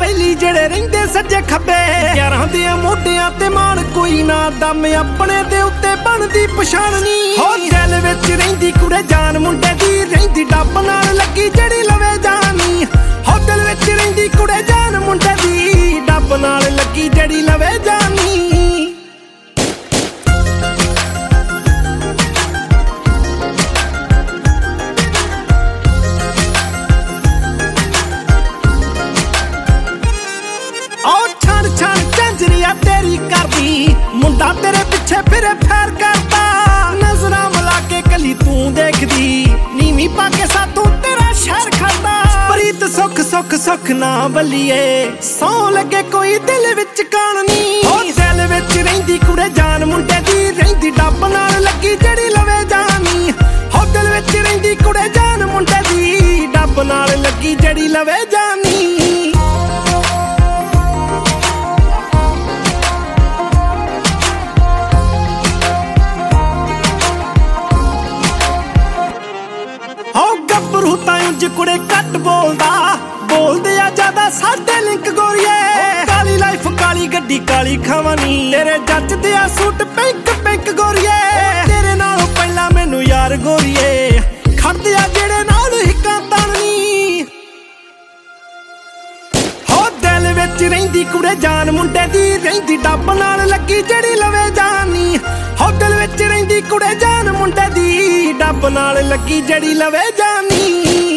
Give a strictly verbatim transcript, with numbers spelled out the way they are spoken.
ਵੈਲੀ ਜਿਹੜੇ ਰਹਿੰਦੇ ਸੱਜੇ ਖੱਬੇ ਯਾਰਾਂ ਦੇ ਮੋਢਿਆਂ ਤੇ ਮਾਣ ਕੋਈ ਨਾ ਦਮ ਆਪਣੇ ਦੇ ਉੱਤੇ ਬਣਦੀ ਪਛਾਣ ਨੀ ਹੋ ਦਿਲ ਵਿੱਚ ਰਹਿੰਦੀ ਕੁੜੇ ਜਾਨ ਮੁੰਡੇ ਦੀ ਰਹਿੰਦੀ ਡੱਬ ਨਾਲ ਲੱਗੀ ਜਿਹੜੀ ਲਵੇ ਜਾਨੀ ਹੋ ਦਿਲ ਵਿੱਚ ਰਹਿੰਦੀ ਕੁੜੇ ਜਾਨ ਮੁੰਡੇ ਦੀ ਡੱਬ ਨਾਲ ਲੱਗੀ ਜਿਹੜੀ ਲਵੇ ਜਾਨੀ तेरी करदी मुंडा तेरे पिछे फिरे फैर करता नजरां मिला के कली तू देखदी नीवी पाके साथों तेरा शहर खाता प्रीत सुख सुख सुख ना बलिए सौ लगे कोई दिल विच कान नी हो दिल विच रहिंदी कुड़े जान मुंडे दी रहिंदी डब नाल लगी जड़ी लवे जानी हो दिल विच रहिंदी कुड़े जान मुंडे दी डब नाल लगी जड़ी लवे जानी ਗੱਭਰੂ ਤਾਂ ਉਂਝ ਕੁੜੇ ਘੱਟ ਬੋਲਦਾ ਬੋਲਦੇ ਆ ਜ਼ਿਆਦਾ ਸਾਡੇ ਲਿੰਕ ਗੋਰੀਏ ਕਾਲੀ ਲਾਈਫ ਕਾਲੀ ਗੱਡੀ ਕਾਲੀ ਖਾਵਾਨੀ ਤੇਰੇ ਜੱਜਦੇ ਆ ਸੂਟ ਪਿੰਕ ਪਿੰਕ ਗੋਰੀਏ ਤੇਰੇ ਨਾਲੋਂ ਪਹਿਲਾਂ ਮੈਨੂੰ ਯਾਰ ਗੋਰੀਏ ਖੜਦੇ ਆ ਜਿਹੜੇ ਨਾਲ ਹਿੱਕਾਂ ਤਣਨੀ ਹੋ ਦਿਲ ਵਿੱਚ ਰਹਿੰਦੀ ਕੁੜੇ ਜਾਨ ਮੁੰਡੇ ਦੀ ਰਹਿੰਦੀ ਡੱਬ ਨਾਲ ਲੱਗੀ ਜਿਹੜੀ ਲਵੇ ਜਾਨੀ ਹੋ ਦਿਲ ਵਿੱਚ ਰਹਿੰਦੀ ਕੁੜੇ ਜਾਨ ਮੁੰਡੇ ਦੀ ਡੱਬ ਨਾਲ ਲੱਗੀ ਜਿਹੜੀ ਲਵੇ ਜਾਨੀ